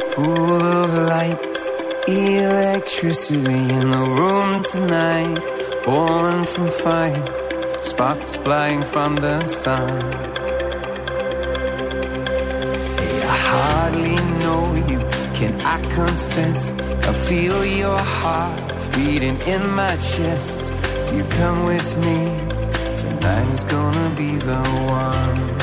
pool of light, electricity in the room tonight. Born from fire, sparks flying from the sun. Hey, I hardly know you, can I confess? I feel your heart beating in my chest. If you come with me, tonight is gonna be the one.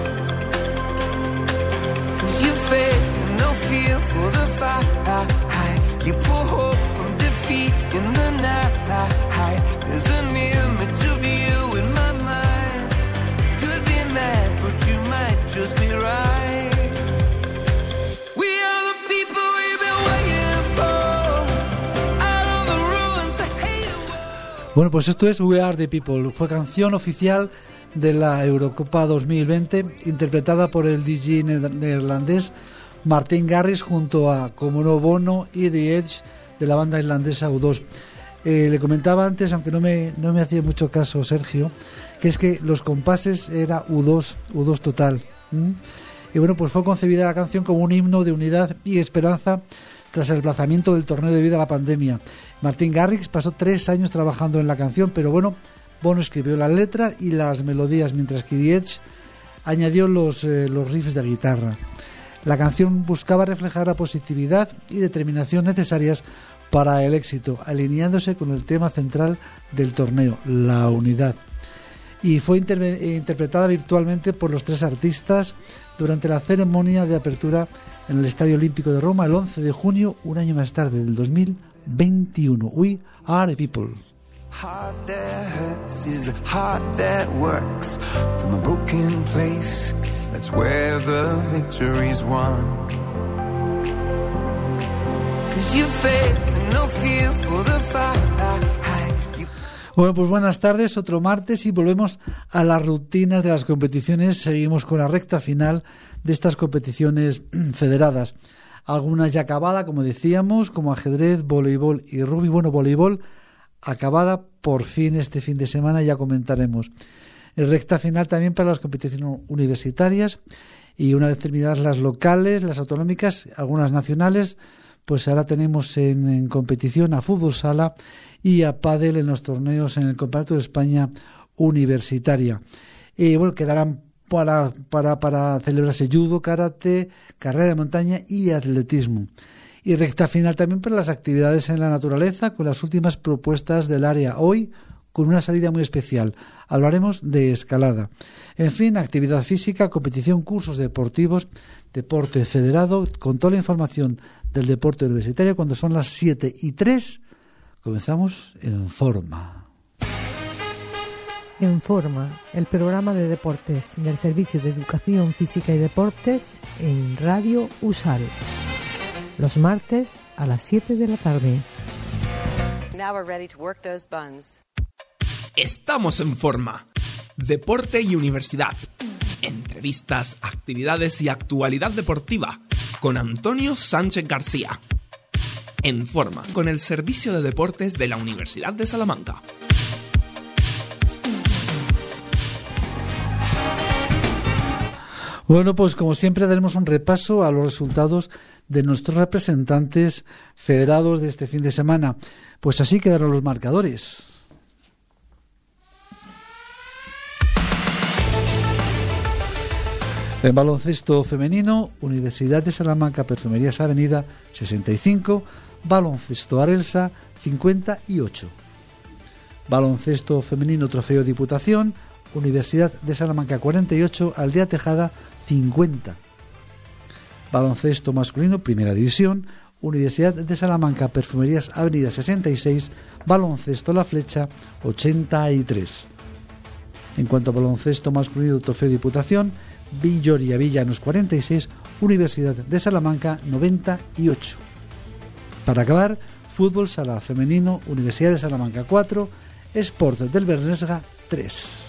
'Cause you faith, no fear for the fight. You pull hope from defeat in the night. There's an image of you in my mind. Could be mad, but you might just be right. We are the people we've been waiting for. Out of the ruins of hate. Bueno, pues esto es We Are the People. Fue canción oficial de la Eurocopa 2020, interpretada por el DJ neerlandés Martin Garrix junto a, como no, Bono y The Edge de la banda irlandesa U2. Le comentaba antes, aunque no me hacía mucho caso Sergio, que es que los compases era U2 total. Y bueno, pues fue concebida la canción como un himno de unidad y esperanza tras el aplazamiento del torneo debido a la pandemia. Martin Garrix pasó 3 años trabajando en la canción, pero bueno, Bono escribió la letra y las melodías, mientras que The Edge añadió los riffs de guitarra. La canción buscaba reflejar la positividad y determinación necesarias para el éxito, alineándose con el tema central del torneo, la unidad. Y fue interpretada virtualmente por los 3 artistas durante la ceremonia de apertura en el Estadio Olímpico de Roma el 11 de junio, un año más tarde, del 2021. We Are the People. Heart that hurts is a heart that works. From a broken place, that's where the victory's won. 'Cause you faith and no fear for the fight. Bueno, pues buenas tardes, otro martes y volvemos a las rutinas de las competiciones. Seguimos con la recta final de estas competiciones federadas. Algunas ya acabadas, como decíamos, como ajedrez, voleibol y rugby. Bueno, voleibol acabada por fin este fin de semana, ya comentaremos. Recta final también para las competiciones universitarias, y una vez terminadas las locales, las autonómicas, algunas nacionales, pues ahora tenemos en competición a fútbol sala y a pádel en los torneos en el Campeonato de España universitaria. Y bueno, quedarán para celebrarse judo, karate, carrera de montaña y atletismo. Y recta final también para las actividades en la naturaleza, con las últimas propuestas del área. Hoy, con una salida muy especial, hablaremos de escalada. En fin, actividad física, competición, cursos deportivos, deporte federado, con toda la información del deporte universitario. Cuando son las 7:03, comenzamos En Forma. En Forma, el programa de deportes del Servicio de Educación Física y Deportes en Radio USAL. Los martes a las 7 de la tarde. Now we're ready to work those buns. Estamos en forma. Deporte y universidad. Entrevistas, actividades y actualidad deportiva con Antonio Sánchez García. En forma con el Servicio de Deportes de la Universidad de Salamanca. Bueno, pues como siempre daremos un repaso a los resultados de nuestros representantes federados de este fin de semana. Pues así quedaron los marcadores. En baloncesto femenino, Universidad de Salamanca, Perfumerías Avenida 65, baloncesto Arelsa 58. Baloncesto femenino Trofeo Diputación, Universidad de Salamanca 48, Aldea Tejada 50. Baloncesto masculino Primera División, Universidad de Salamanca, Perfumerías Avenida 66, baloncesto La Flecha 83. En cuanto a baloncesto masculino Trofeo Diputación, Villoria Villanos 46, Universidad de Salamanca 98. Para acabar, fútbol sala femenino, Universidad de Salamanca 4, Sport del Bernesga 3.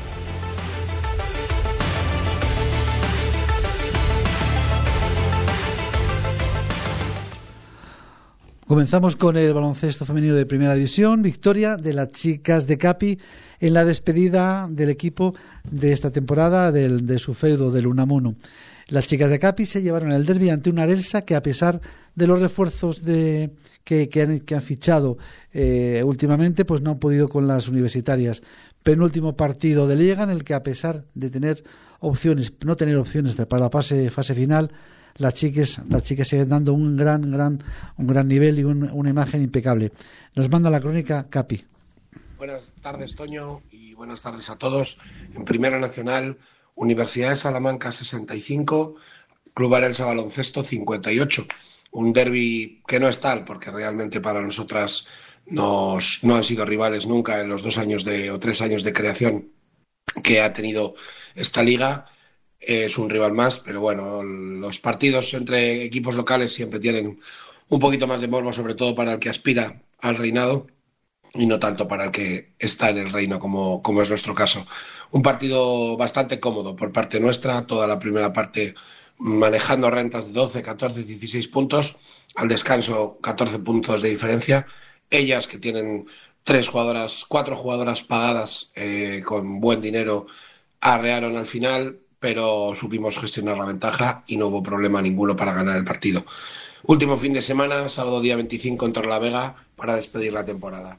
Comenzamos con el baloncesto femenino de Primera División, victoria de las chicas de Capi en la despedida del equipo de esta temporada de su feudo del Unamuno. Las chicas de Capi se llevaron el derbi ante una Arelsa que, a pesar de los refuerzos que han fichado últimamente, pues no han podido con las universitarias. Penúltimo partido de Liga en el que, a pesar de no tener opciones para la fase final, las chicas siguen dando un gran nivel y una imagen impecable. Nos manda la crónica Capi. Buenas tardes, Toño, y buenas tardes a todos. En Primera Nacional, Universidad de Salamanca 65, Club Arelsa Baloncesto 58. Un derbi que no es tal, porque realmente para nosotras no han sido rivales nunca en los 2 años o 3 años de creación que ha tenido esta liga. Es un rival más, pero bueno, los partidos entre equipos locales siempre tienen un poquito más de morbo, sobre todo para el que aspira al reinado y no tanto para el que está en el reino, como es nuestro caso. Un partido bastante cómodo por parte nuestra, toda la primera parte manejando rentas de 12, 14, 16 puntos, al descanso 14 puntos de diferencia. Ellas, que tienen 4 jugadoras pagadas con buen dinero, arrearon al final, pero supimos gestionar la ventaja y no hubo problema ninguno para ganar el partido. Último fin de semana, sábado día 25 en Torrelavega, para despedir la temporada.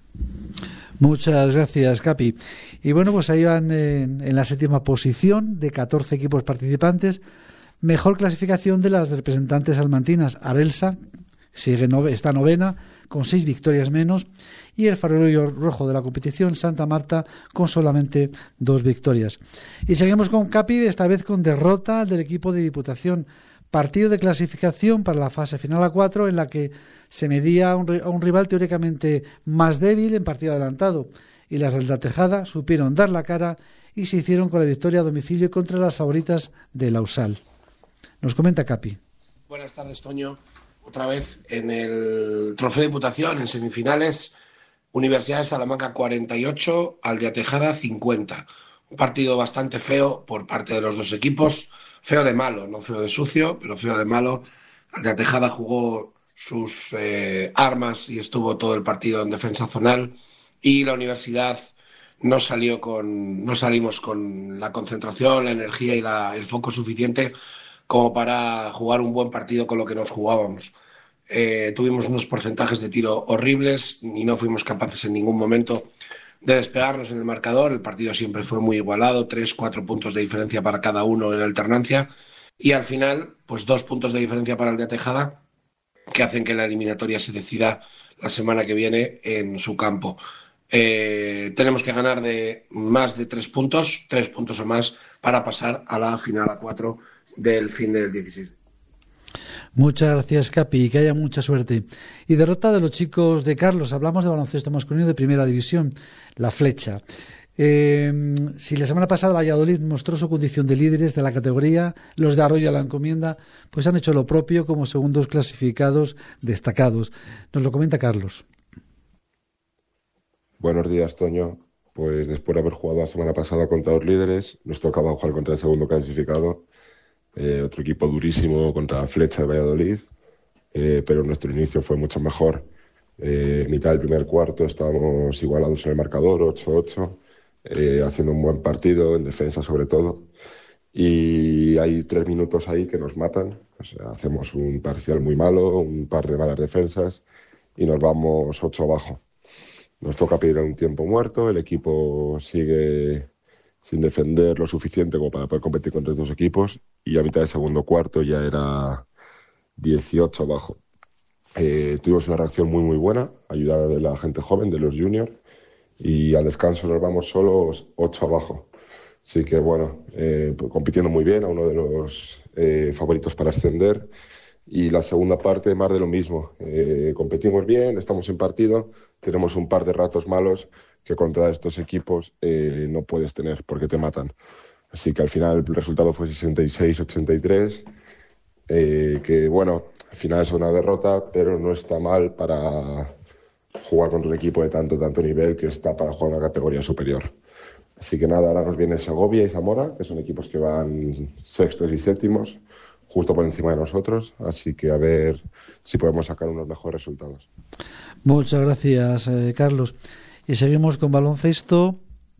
Muchas gracias, Capi. Y bueno, pues ahí van en la 7ª posición de 14 equipos participantes. Mejor clasificación de las representantes salmantinas. Arelsa está 9ª con 6 victorias menos, y el farolillo rojo de la competición, Santa Marta, con solamente 2 victorias. Y seguimos con Capi, esta vez con derrota del equipo de Diputación. Partido de clasificación para la fase final A4, en la que se medía a un rival teóricamente más débil en partido adelantado, y las del La Tejada supieron dar la cara y se hicieron con la victoria a domicilio contra las favoritas de la USAL. Nos comenta Capi. Buenas tardes, Toño. Otra vez en el Trofeo de Diputación, en semifinales, Universidad de Salamanca 48, Aldea Tejada 50. Un partido bastante feo por parte de los dos equipos. Feo de malo, no feo de sucio, pero feo de malo. Aldea Tejada jugó sus armas y estuvo todo el partido en defensa zonal, y la universidad no salimos con la concentración, la energía y el foco suficiente como para jugar un buen partido con lo que nos jugábamos. Tuvimos unos porcentajes de tiro horribles y no fuimos capaces en ningún momento de despegarnos en el marcador. El partido siempre fue muy igualado, 3-4 puntos de diferencia para cada uno en alternancia, y al final, pues 2 puntos de diferencia para el de Tejada, que hacen que la eliminatoria se decida la semana que viene en su campo. Tenemos que ganar de más de 3 puntos o más, para pasar a la final A4 del fin del 16. Muchas gracias, Capi, y que haya mucha suerte. Y derrota de los chicos de Carlos. Hablamos de baloncesto masculino de primera división, la Flecha. Si la semana pasada Valladolid mostró su condición de líderes de la categoría, los de Arroyo a la Encomienda pues han hecho lo propio como segundos clasificados destacados. Nos lo comenta Carlos. Buenos días, Toño. Pues después de haber jugado la semana pasada contra los líderes, nos tocaba jugar contra el segundo clasificado. Otro equipo durísimo contra la Flecha de Valladolid, pero nuestro inicio fue mucho mejor. Mitad del primer cuarto estábamos igualados en el marcador, 8-8, haciendo un buen partido, en defensa sobre todo, y hay 3 minutos ahí que nos matan. O sea, hacemos un parcial muy malo, un par de malas defensas y nos vamos 8 abajo. Nos toca pedir un tiempo muerto, el equipo sigue sin defender lo suficiente como para poder competir contra estos equipos, y a mitad del segundo cuarto ya era 18 abajo. Tuvimos una reacción muy muy buena, ayudada de la gente joven, de los juniors, y al descanso nos vamos solos 8 abajo. Así que bueno, compitiendo muy bien a uno de los favoritos para ascender, y la segunda parte más de lo mismo. Competimos bien, estamos en partido, tenemos un par de ratos malos que contra estos equipos no puedes tener porque te matan. Así que al final el resultado fue 66-83, que bueno, al final es una derrota, pero no está mal para jugar contra un equipo de tanto nivel que está para jugar una categoría superior. Así que nada, ahora nos viene Segovia y Zamora, que son equipos que van sextos y séptimos, justo por encima de nosotros, así que a ver si podemos sacar unos mejores resultados. Muchas gracias, Carlos. Y seguimos con baloncesto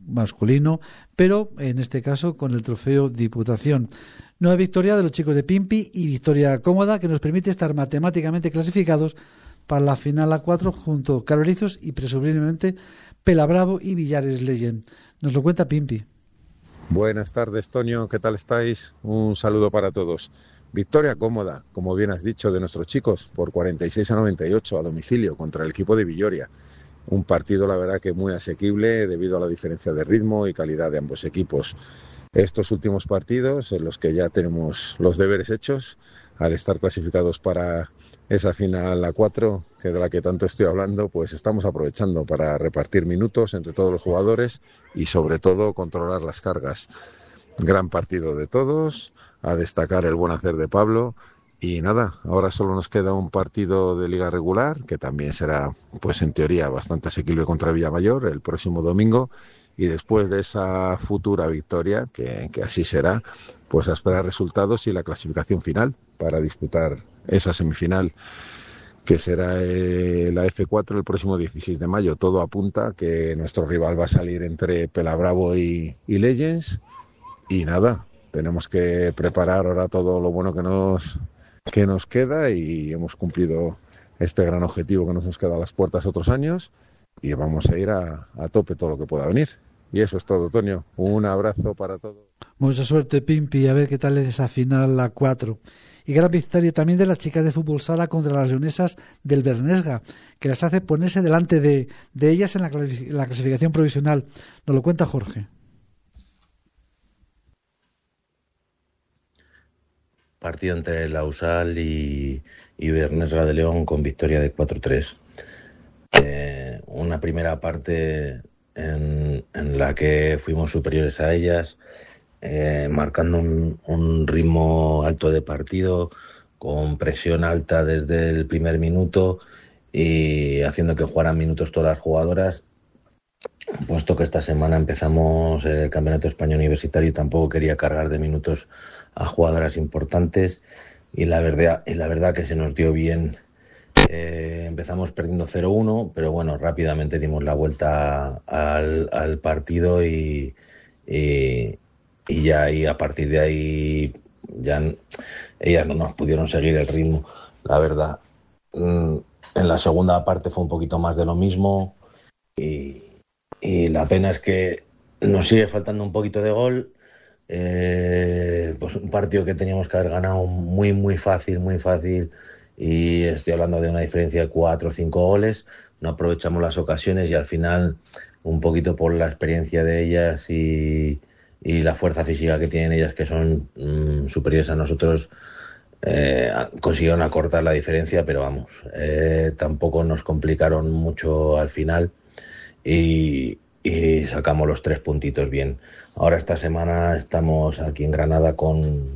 masculino, pero en este caso con el trofeo Diputación. Nueva victoria de los chicos de Pimpi y victoria cómoda que nos permite estar matemáticamente clasificados para la final A4 junto a Carolizos y presumiblemente Pelabravo y Villares Legend. Nos lo cuenta Pimpi. Buenas tardes, Toño, ¿qué tal estáis? Un saludo para todos. Victoria cómoda, como bien has dicho, de nuestros chicos por 46-98 a domicilio contra el equipo de Villoria. Un partido, la verdad, que muy asequible debido a la diferencia de ritmo y calidad de ambos equipos. Estos últimos partidos, en los que ya tenemos los deberes hechos, al estar clasificados para esa final A4, que de la que tanto estoy hablando, pues estamos aprovechando para repartir minutos entre todos los jugadores y, sobre todo, controlar las cargas. Gran partido de todos, a destacar el buen hacer de Pablo. Y nada, ahora solo nos queda un partido de liga regular, que también será, pues en teoría, bastante asequible contra Villamayor el próximo domingo. Y después de esa futura victoria, que así será, pues a esperar resultados y la clasificación final para disputar esa semifinal, que será la F4 el próximo 16 de mayo. Todo apunta que nuestro rival va a salir entre Pelabravo y Legends. Y nada, tenemos que preparar ahora todo lo bueno que nos queda, y hemos cumplido este gran objetivo que nos queda a las puertas otros años, y vamos a ir a tope todo lo que pueda venir. Y eso es todo, Toño. Un abrazo para todos. Mucha suerte, Pimpi, a ver qué tal es esa final la 4. Y gran victoria también de las chicas de fútbol sala contra las leonesas del Bernesga, que las hace ponerse delante de ellas en la clasificación provisional. Nos lo cuenta Jorge. Partido entre la USAL y Bernesga de León con victoria de 4-3. Una primera parte en la que fuimos superiores a ellas, marcando un ritmo alto de partido, con presión alta desde el primer minuto y haciendo que jugaran minutos todas las jugadoras, puesto que esta semana empezamos el Campeonato Español Universitario y tampoco quería cargar de minutos a jugadoras importantes, y la verdad que se nos dio bien. Empezamos perdiendo 0-1, pero bueno, rápidamente dimos la vuelta al partido y ya ahí, a partir de ahí, ya ellas no nos pudieron seguir el ritmo, la verdad. En la segunda parte fue un poquito más de lo mismo, y la pena es que nos sigue faltando un poquito de gol. Pues un partido que teníamos que haber ganado muy fácil, y estoy hablando de una diferencia de 4 o 5 goles. No aprovechamos las ocasiones, y al final, un poquito por la experiencia de ellas y la fuerza física que tienen ellas, que son superiores a nosotros, consiguieron acortar la diferencia, pero vamos, tampoco nos complicaron mucho al final, y sacamos los 3 puntitos bien. Ahora esta semana estamos aquí en Granada con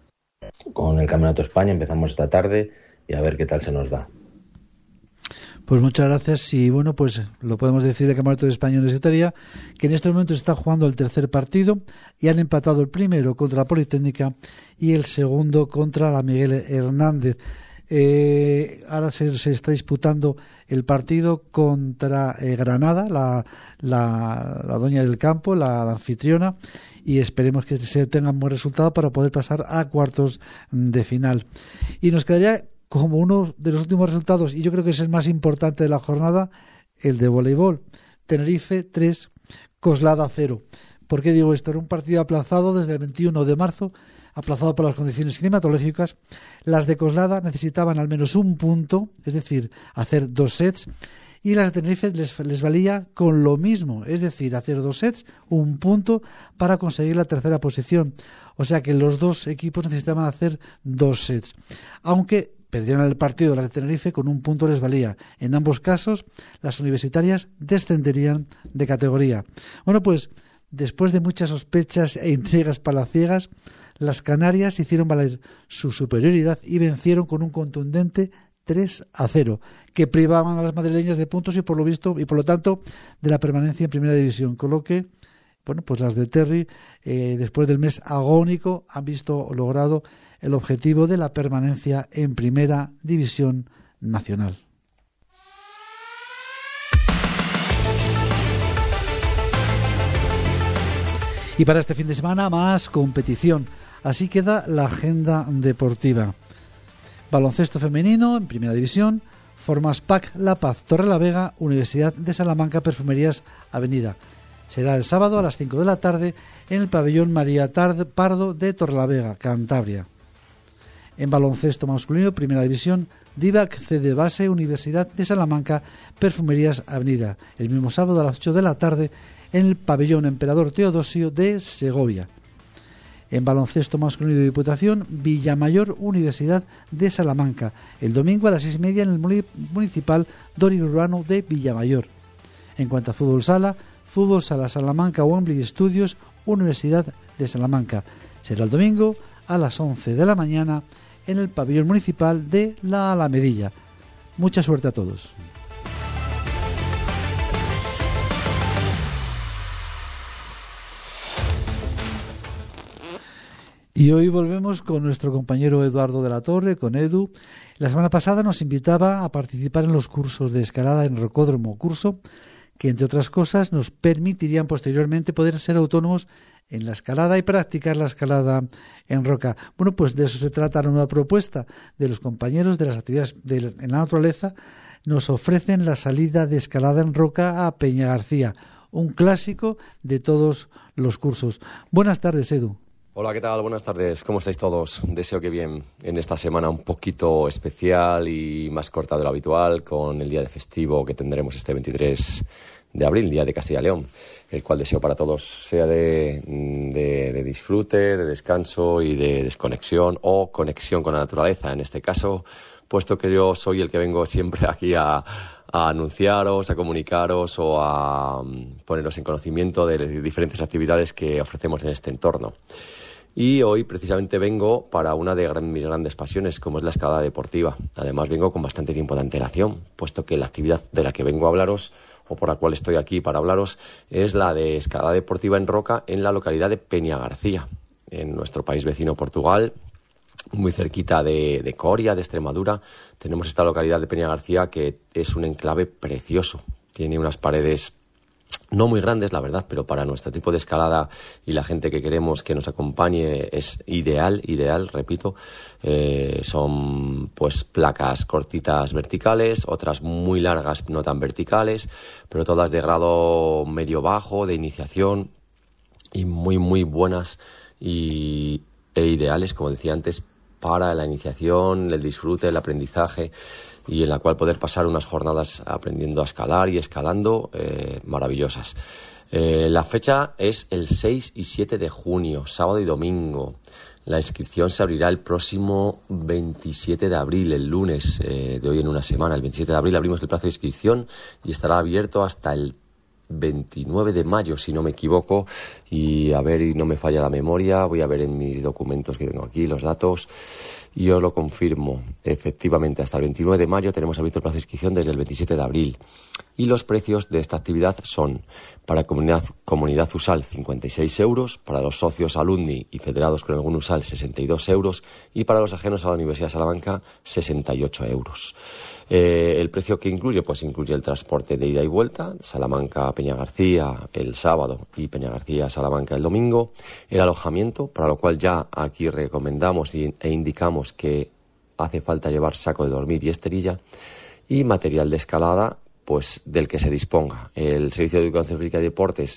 el Campeonato España, empezamos esta tarde, y a ver qué tal se nos da. Pues muchas gracias, y bueno, pues lo podemos decir de Campeonato de España Universitaria, que en estos momentos está jugando el tercer partido y han empatado el primero contra la Politécnica y el segundo contra la Miguel Hernández. Ahora se está disputando el partido contra Granada, la dueña del campo, la anfitriona, y esperemos que se tenga un buen resultado para poder pasar a cuartos de final. Y nos quedaría como uno de los últimos resultados, y yo creo que es el más importante de la jornada, el de voleibol. Tenerife 3, Coslada 0. ¿Por qué digo esto? Era un partido aplazado desde el 21 de marzo, aplazado por las condiciones climatológicas. Las de Coslada necesitaban al menos un punto, es decir, hacer 2 sets, y las de Tenerife les valía con lo mismo, es decir, hacer 2 sets, un punto, para conseguir la tercera posición. O sea que los dos equipos necesitaban hacer 2 sets. Aunque perdieron el partido las de Tenerife, con un punto les valía. En ambos casos, las universitarias descenderían de categoría. Bueno, pues después de muchas sospechas e intrigas palaciegas, las canarias hicieron valer su superioridad y vencieron con un contundente 3-0, que privaban a las madrileñas de puntos y por lo tanto de la permanencia en primera división, con lo que, bueno, pues las de Terry, después del mes agónico, han visto logrado el objetivo de la permanencia en primera división nacional. Y para este fin de semana más competición. Así queda la agenda deportiva. Baloncesto femenino en primera división. Formaspac La Paz, Torrelavega, Universidad de Salamanca, Perfumerías Avenida. Será el sábado a las 5 de la tarde en el pabellón María Pardo de Torrelavega, Cantabria. En baloncesto masculino, primera división, Divac CD Base, Universidad de Salamanca, Perfumerías Avenida. El mismo sábado a las 8 de la tarde en el pabellón Emperador Teodosio de Segovia. En baloncesto masculino de Diputación, Villamayor, Universidad de Salamanca. El domingo a las 6:30 en el municipal Dorin Urbano de Villamayor. En cuanto a fútbol sala Salamanca Wembley Studios, Universidad de Salamanca. Será el domingo a las 11 de la mañana en el pabellón municipal de La Alamedilla. Mucha suerte a todos. Y hoy volvemos con nuestro compañero Eduardo de la Torre, con Edu. La semana pasada nos invitaba a participar en los cursos de escalada en Rocódromo, curso que, entre otras cosas, nos permitirían posteriormente poder ser autónomos en la escalada y practicar la escalada en roca. Bueno, pues de eso se trata la nueva propuesta de los compañeros de las actividades en la naturaleza. Nos ofrecen la salida de escalada en roca a Peña García, un clásico de todos los cursos. Buenas tardes, Edu. Hola, ¿qué tal? Buenas tardes. ¿Cómo estáis todos? Deseo que bien en esta semana un poquito especial y más corta de lo habitual, con el día de festivo que tendremos este 23 de abril, Día de Castilla y León, el cual deseo para todos sea de disfrute, de descanso y de desconexión o conexión con la naturaleza, en este caso, puesto que yo soy el que vengo siempre aquí a anunciaros, a comunicaros o a poneros en conocimiento de diferentes actividades que ofrecemos en este entorno. Y hoy precisamente vengo para una de mis grandes pasiones, como es la escalada deportiva. Además vengo con bastante tiempo de antelación, puesto que la actividad de la que vengo a hablaros, o por la cual estoy aquí para hablaros, es la de escalada deportiva en roca en la localidad de Peña García, en nuestro país vecino Portugal, muy cerquita de Coria, de Extremadura. Tenemos esta localidad de Peña García que es un enclave precioso. Tiene unas paredes no muy grandes, la verdad, pero para nuestro tipo de escalada y la gente que queremos que nos acompañe es ideal, repito. Son pues placas cortitas verticales, otras muy largas no tan verticales, pero todas de grado medio-bajo, de iniciación, y muy, muy buenas e ideales, como decía antes, para la iniciación, el disfrute, el aprendizaje, y en la cual poder pasar unas jornadas aprendiendo a escalar y escalando maravillosas. La fecha es el 6 y 7 de junio, sábado y domingo. La inscripción se abrirá el próximo 27 de abril, el lunes de hoy en una semana. El 27 de abril abrimos el plazo de inscripción y estará abierto hasta el 29 de mayo, si no me equivoco, y a ver, y no me falla la memoria, voy a ver en mis documentos que tengo aquí los datos y os lo confirmo. Efectivamente, hasta el 29 de mayo tenemos abierto el plazo de inscripción desde el 27 de abril. Y los precios de esta actividad son: para comunidad USAL 56 euros, para los socios alumni y federados con algún USAL 62 euros y para los ajenos a la Universidad de Salamanca 68 euros. El precio que incluye, pues incluye el transporte de ida y vuelta, Salamanca a Peña García el sábado y Peña García a Salamanca el domingo, el alojamiento, para lo cual ya aquí recomendamos e indicamos que hace falta llevar saco de dormir y esterilla, y material de escalada, pues del que se disponga. El Servicio de Educación Física y Deportes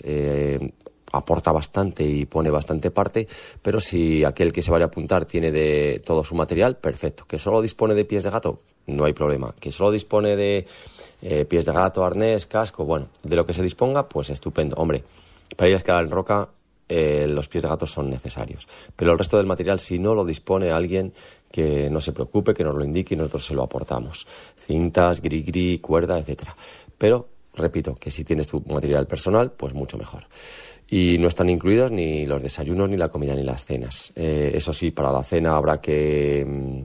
aporta bastante y pone bastante parte, pero si aquel que se vaya a apuntar tiene de todo su material, perfecto. Que solo dispone de pies de gato, no hay problema. Que solo dispone de pies de gato, arnés, casco, bueno, de lo que se disponga, pues estupendo. Hombre, para ir a escalar en roca, los pies de gato son necesarios, pero el resto del material, si no lo dispone alguien, que no se preocupe, que nos lo indique y nosotros se lo aportamos. Cintas, gris, cuerda, etcétera. Pero, repito, que si tienes tu material personal, pues mucho mejor. Y no están incluidos ni los desayunos, ni la comida, ni las cenas. Eso sí, para la cena habrá que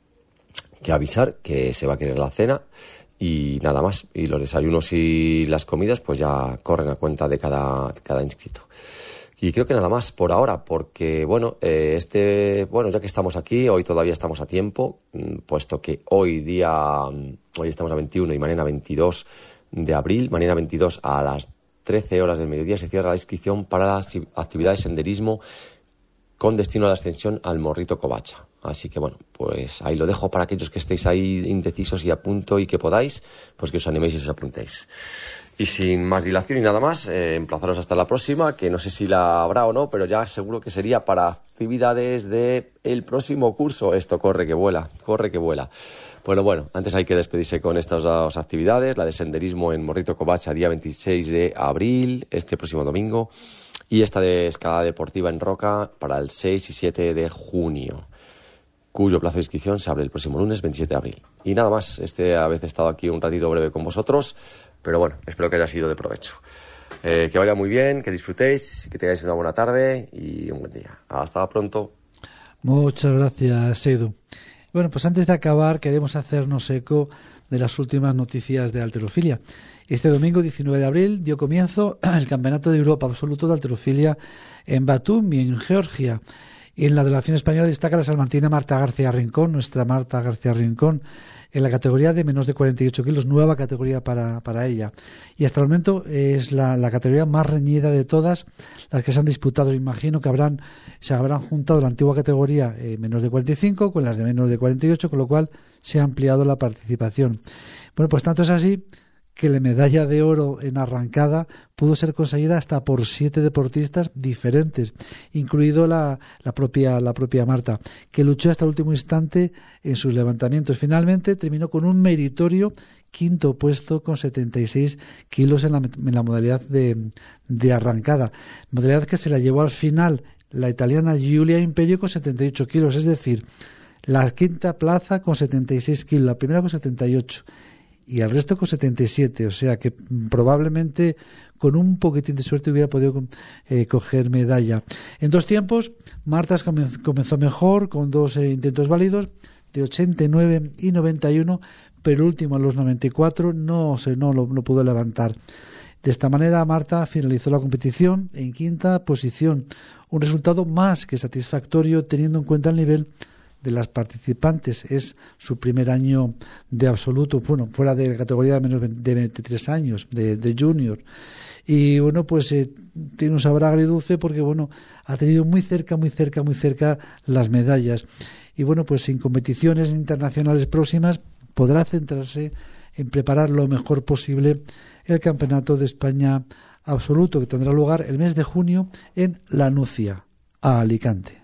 avisar que se va a querer la cena y nada más. Y los desayunos y las comidas pues ya corren a cuenta de cada inscrito. Y creo que nada más por ahora, porque bueno, ya que estamos aquí, hoy todavía estamos a tiempo, puesto que hoy estamos a 21 y mañana 22 de abril, mañana 22 a las 13 horas del mediodía se cierra la inscripción para la actividad de senderismo con destino a la ascensión al Morrito Covacha. Así que bueno, pues ahí lo dejo para aquellos que estéis ahí indecisos y a punto y que podáis, pues que os animéis y os apuntéis. Y sin más dilación y nada más, emplazaros hasta la próxima, que no sé si la habrá o no, pero ya seguro que sería para actividades del próximo curso. Esto corre que vuela, corre que vuela. Bueno, antes hay que despedirse con estas dos actividades, la de senderismo en Morrito Covacha, día 26 de abril, este próximo domingo, y esta de escalada deportiva en roca para el 6 y 7 de junio, cuyo plazo de inscripción se abre el próximo lunes 27 de abril. Y nada más, habéis estado aquí un ratito breve con vosotros, pero bueno, espero que haya sido de provecho. Que vaya muy bien, que disfrutéis, que tengáis una buena tarde y un buen día. Hasta pronto. Muchas gracias, Edu. Bueno, pues antes de acabar queremos hacernos eco de las últimas noticias de halterofilia. Este domingo 19 de abril dio comienzo el Campeonato de Europa Absoluto de Halterofilia en Batumi, en Georgia. Y en la delegación española destaca la salmantina Marta García Rincón, nuestra Marta García Rincón, en la categoría de menos de 48 kilos, nueva categoría para ella. Y hasta el momento es la categoría más reñida de todas las que se han disputado. Imagino que se habrán juntado la antigua categoría menos de 45 con las de menos de 48, con lo cual se ha ampliado la participación. Bueno, pues tanto es así que la medalla de oro en arrancada pudo ser conseguida hasta por 7 deportistas diferentes, incluido la propia Marta, que luchó hasta el último instante en sus levantamientos. Finalmente terminó con un meritorio quinto puesto con 76 kilos en la modalidad de arrancada, modalidad que se la llevó al final la italiana Giulia Imperio con 78 kilos, es decir, la quinta plaza con 76 kilos, la primera con 78 y el resto con 77, o sea que probablemente con un poquitín de suerte hubiera podido coger medalla. En 2 tiempos, Marta comenzó mejor con 2 intentos válidos de 89 y 91, pero el último a los 94 no lo pudo levantar. De esta manera, Marta finalizó la competición en quinta posición, un resultado más que satisfactorio teniendo en cuenta el nivel de las participantes. Es su primer año de absoluto, bueno, fuera de la categoría de menos de 23 años, de junior. Y bueno, pues tiene un sabor agridulce porque bueno, ha tenido muy cerca las medallas. Y bueno, pues en competiciones internacionales próximas podrá centrarse en preparar lo mejor posible el Campeonato de España Absoluto, que tendrá lugar el mes de junio en La Nucia, a Alicante.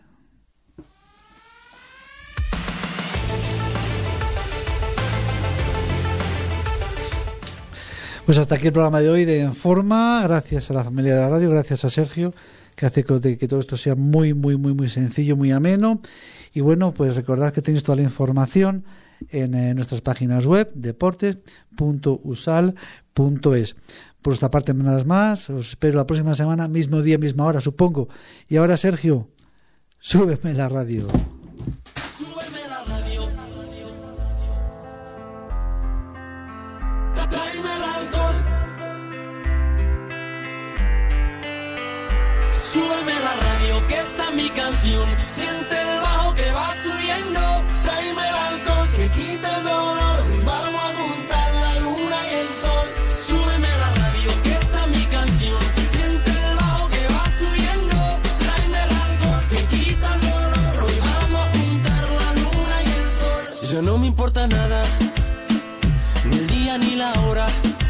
Pues hasta aquí el programa de hoy de En Forma. Gracias a la familia de la radio, gracias a Sergio, que hace que todo esto sea muy sencillo, muy ameno. Y bueno, pues recordad que tenéis toda la información en nuestras páginas web, deportes.usal.es. Por nuestra parte, nada más. Os espero la próxima semana, mismo día, misma hora, supongo. Y ahora, Sergio, súbeme la radio. Súbeme la radio. Tráeme el alcohol. Súbeme la radio, que esta es mi canción. Siente el bajo que va subiendo. Tráeme el alcohol que quita el dolor. Vamos a juntar la luna y el sol. Súbeme la radio, que esta es mi canción. Siente el bajo que va subiendo. Tráeme el alcohol que quita el dolor. Hoy vamos a juntar la luna y el sol. Ya no me importa nada, ni el día ni la hora.